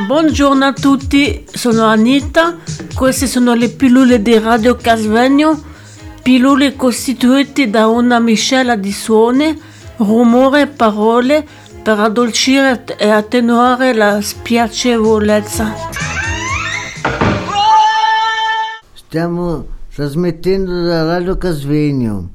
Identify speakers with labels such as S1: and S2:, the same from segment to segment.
S1: Buongiorno a tutti, sono Anita, queste sono le pillole di Radio Casvegno, pillole costituite da una miscela di suoni, rumore e parole per addolcire e attenuare la spiacevolezza.
S2: Stiamo trasmettendo da Radio Casvegno.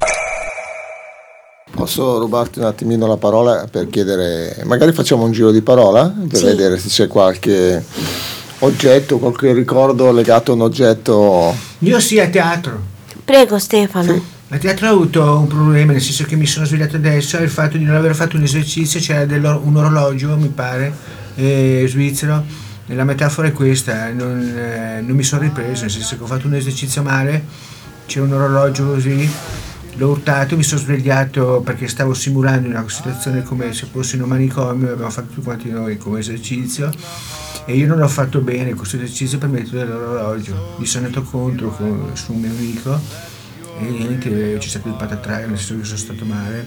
S3: Posso rubarti un attimino la parola per chiedere, magari facciamo un giro di parola per vedere se c'è qualche oggetto, qualche ricordo legato a un oggetto.
S4: Io sì, a teatro.
S5: Prego Stefano.
S3: Sì.
S4: A teatro ho avuto un problema, nel senso che mi sono svegliato adesso e il fatto di non aver fatto un esercizio, c'era un orologio, mi pare, svizzero, e la metafora è questa, non mi sono ripreso, nel senso che ho fatto un esercizio male, c'era un orologio così, l'ho urtato, mi sono svegliato perché stavo simulando una situazione come se fossi in un manicomio, abbiamo fatto tutti quanti noi come esercizio e io non l'ho fatto bene questo esercizio per metodo dell'orologio, mi sono andato contro su un mio amico e niente, c'è stato il patatraio, nel senso che sono stato male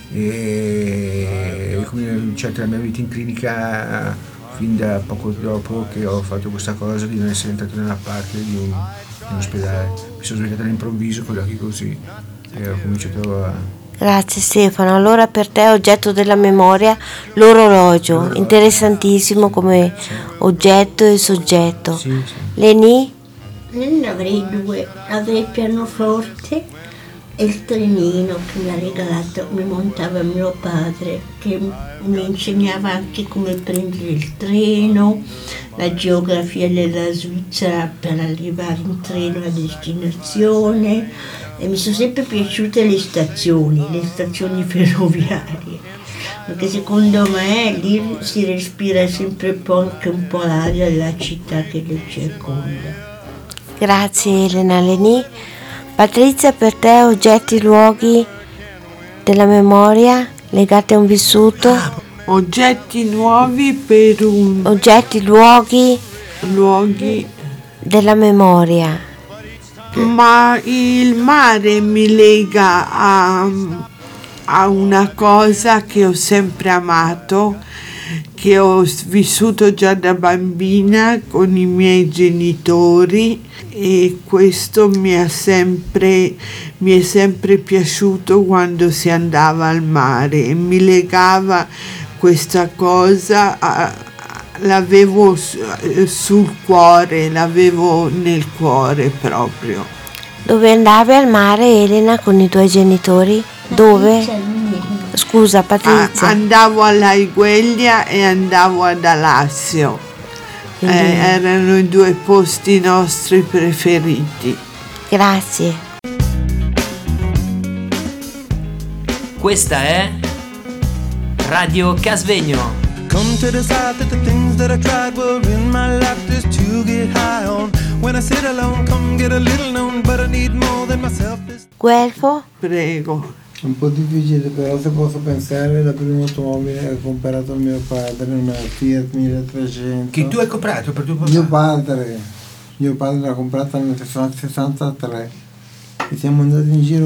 S4: e come la mia vita in clinica fin da poco dopo che ho fatto questa cosa di non essere entrato nella parte di un ospedale, mi sono svegliato all'improvviso con gli occhi così e ho cominciato a...
S5: Grazie Stefano. Allora per te oggetto della memoria l'orologio, interessantissimo come oggetto e soggetto.
S4: Sì.
S5: Leni?
S6: Ne avrei due, avrei il pianoforte e il trenino che mi ha regalato, mi montava mio padre, che mi insegnava anche come prendere il treno, la geografia della Svizzera per arrivare in treno a destinazione e mi sono sempre piaciute le stazioni ferroviarie, perché secondo me lì si respira sempre anche un po' l'aria della città che lo circonda.
S5: Grazie Elena. Leni? Patrizia, per te oggetti, luoghi della memoria legati a un vissuto?
S7: Oggetti nuovi per un...
S5: Oggetti, luoghi
S7: della memoria. Ma il mare mi lega a una cosa che ho sempre amato, che ho vissuto già da bambina con i miei genitori e questo mi è sempre piaciuto quando si andava al mare e mi legava questa cosa, l'avevo sul cuore, l'avevo nel cuore proprio.
S5: Dove andavi al mare Elena con i tuoi genitori? Dove? Scusa Patrizia.
S7: Andavo all'Aigueglia e andavo ad Alassio. Erano i due posti nostri preferiti.
S5: Grazie.
S8: Questa è Radio Casvegno.
S9: Come to decide that the things that I tried were in my life just to get high on. When I sit alone, come get a little known, but I need more than myself.
S5: Guelfo?
S7: Prego.
S10: Un po' difficile, però se posso pensare, la prima automobile che ha comprato mio padre, una Fiat 1300.
S4: Che tu hai comprato per tuo papà?
S10: Mio padre l'ha comprata nel 63 e siamo andati in giro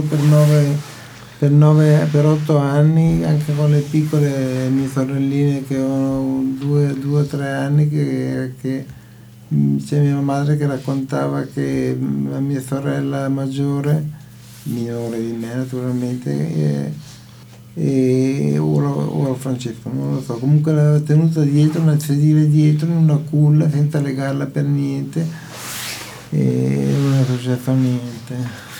S10: per 8 anni, anche con le piccole mie sorelline che avevano 2 o 3 anni, che c'è mia madre che raccontava che la mia sorella maggiore, minore di me naturalmente, e ora Francesco, non lo so, comunque l'aveva tenuta dietro, nel sedile dietro, in una culla, senza legarla per niente, e non è successo niente.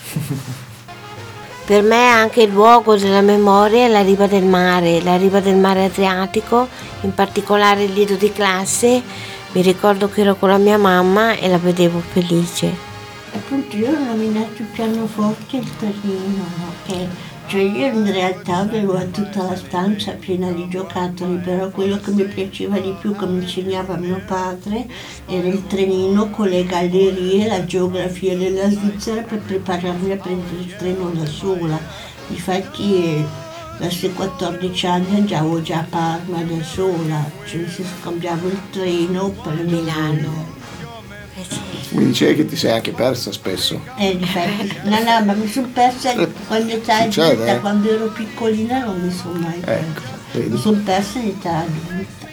S5: Per me anche il luogo della memoria è la riva del mare Adriatico, in particolare il lido di classe. Mi ricordo che ero con la mia mamma e la vedevo felice.
S6: Appunto io ho nominato il pianoforte e il trenino, cioè io in realtà avevo tutta la stanza piena di giocattoli, però quello che mi piaceva di più, che mi insegnava mio padre, era il trenino con le gallerie, la geografia della Svizzera per prepararmi a prendere il treno da sola. Infatti da 14 anni andavo già a Parma da sola, cioè nel senso cambiavo il treno per Milano.
S3: Mi dicevi che ti sei anche persa spesso.
S6: No, ma mi sono persa quando età adulta, quando ero piccolina non mi sono mai persa. Mi sono persa in età adulta.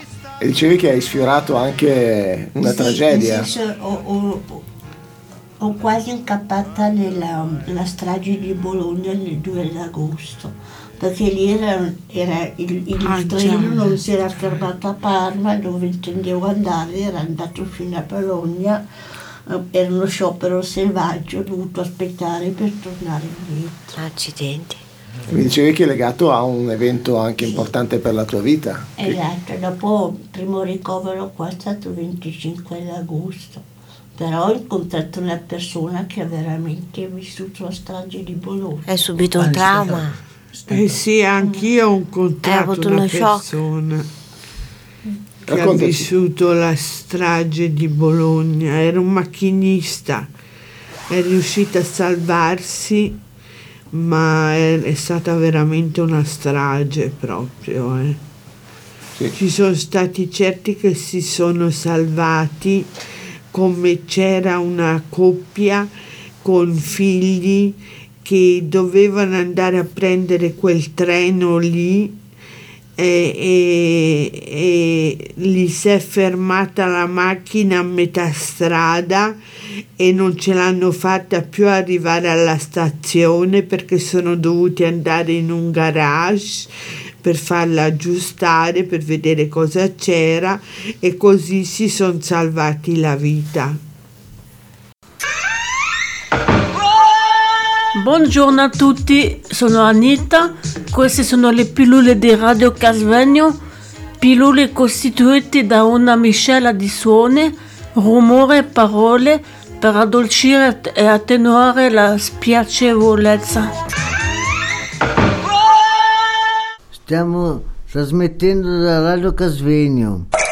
S3: E dicevi che hai sfiorato anche una tragedia.
S6: Nel senso, ho quasi incappata nella strage di Bologna il 2 agosto, perché lì era il treno non si era fermato a Parma dove intendevo andare, era andato fino a Bologna, era uno sciopero selvaggio, ho dovuto aspettare per tornare indietro.
S5: Accidenti.
S3: Mi dicevi che è legato a un evento anche importante per la tua vita.
S6: Esatto, dopo il primo ricovero qua è stato il 25 agosto, però ho incontrato una persona che ha veramente vissuto la strage di Bologna.
S5: Hai subito un trauma?
S7: Sì, anch'io ho incontrato una persona che ha vissuto la strage di Bologna, era un macchinista, è riuscito a salvarsi, ma è stata veramente una strage proprio. Sì. Ci sono stati certi che si sono salvati, come c'era una coppia con figli che dovevano andare a prendere quel treno lì e gli si è fermata la macchina a metà strada e non ce l'hanno fatta più arrivare alla stazione perché sono dovuti andare in un garage per farla aggiustare, per vedere cosa c'era, e così si sono salvati la vita.
S1: Buongiorno a tutti, sono Anita, queste sono le pillole di Radio Casvegno, pillole costituite da una miscela di suoni, rumore e parole per addolcire e attenuare la spiacevolezza.
S2: Stiamo trasmettendo da Radio Casvegno.